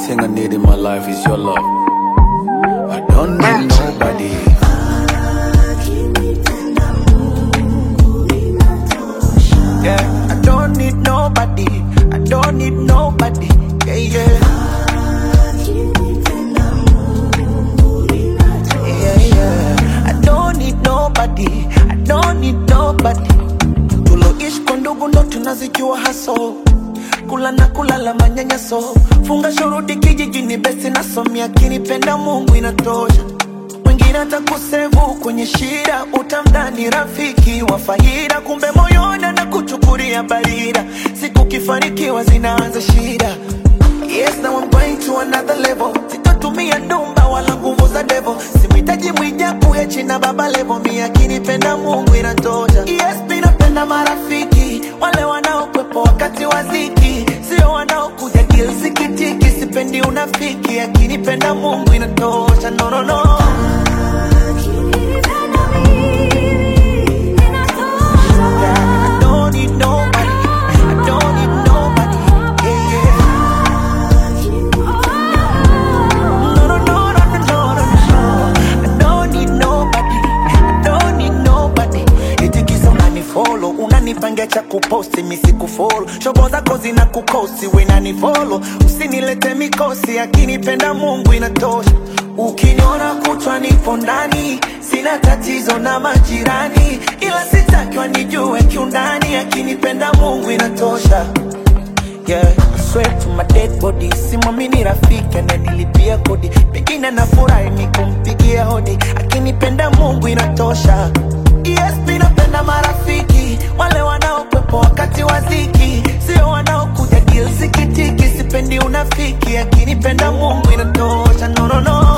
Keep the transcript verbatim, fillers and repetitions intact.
thing I need in my life is your love. I don't need nobody. Yeah, I don't need nobody. I don't need nobody. Yeah, yeah. Yeah, yeah. I don't need nobody. I don't need nobody. Tuloishi kwa ndugu ndo tunazijua haso. Kula na kulala manyanyaso. Funga shuruti kijijini besi nasomia. Kinipenda Mungu inatosha. Mwingine atakusevu kwenye shida. Utamdhani rafiki wa faida. Kumbe moyoni anakuchukulia barida. Siku kifanikiwa zinaanza shida. Yes, now I'm going to another level. Sitatumia ndumba wala nguvu za devil. Simhitaji mwijaku hechi na baba level. Mi akinipenda Mungu inatosha. Yes, mi napenda marafiki. Wale wanaokwepo wakati wa dhiki. Sio wanaokuja kill sikitiki. Sipendi unafiki. Akinipenda Mungu inatosha. No, no, no. I don't need nobody. I don't need nobody. Yeah, yeah. No, no, no, no, no, no, no. I don't need nobody. I don't need nobody. Itikisa unanifollow. Unanipangia cha kuposti misi kufollow. Shobo zako zina kukosi wenanifollow. Usinilete mikosi. Akinipenda Mungu inatosha. Ukiniona kutwa nipo ndani. Sina tatizo na majirani. Ila sitaki wanijue kiundani. Akinipenda Mungu inatosha. Yeah, I swear to my dead body. Simwamini rafiki ananilipia kodi. Pengine nafurahi ni kumpigia hodi. Akinipenda Mungu inatosha. Yes, mi napenda marafiki. Wale wanaokwepo wakati wa dhiki. Sio wanaokuja deal sikitiki. Sipendi unafiki. Akinipenda Mungu inatosha. No, no, no.